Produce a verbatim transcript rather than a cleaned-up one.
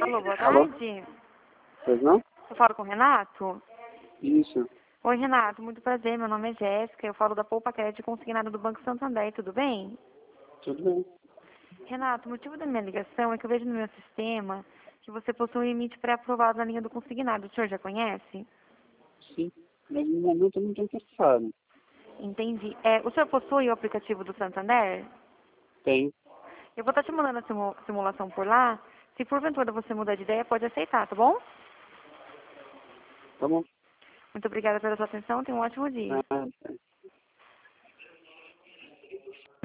Alô, boa Alô? tarde. Pois não? Eu falo com o Renato? Isso. Oi, Renato, muito prazer. Meu nome é Jéssica. Eu falo da Poupa Crédito Consignado do Banco Santander. Tudo bem? Tudo bem. Renato, o motivo da minha ligação é que eu vejo no meu sistema que você possui um limite pré-aprovado na linha do consignado. O senhor já conhece? Sim. Mas no momento eu não estou interessado. Entendi. É, o senhor possui o aplicativo do Santander? Tem. Eu vou estar te mandando a simu- simulação por lá. Se porventura você mudar de ideia, pode aceitar, tá bom? Tá bom. Muito obrigada pela sua atenção. Tenha um ótimo dia. Ah, tá.